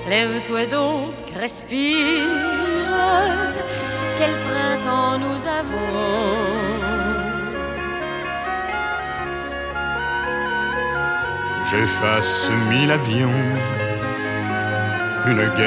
Lève-toi donc, respire, quel printemps nous avons. J'efface 1000 avions, une guerre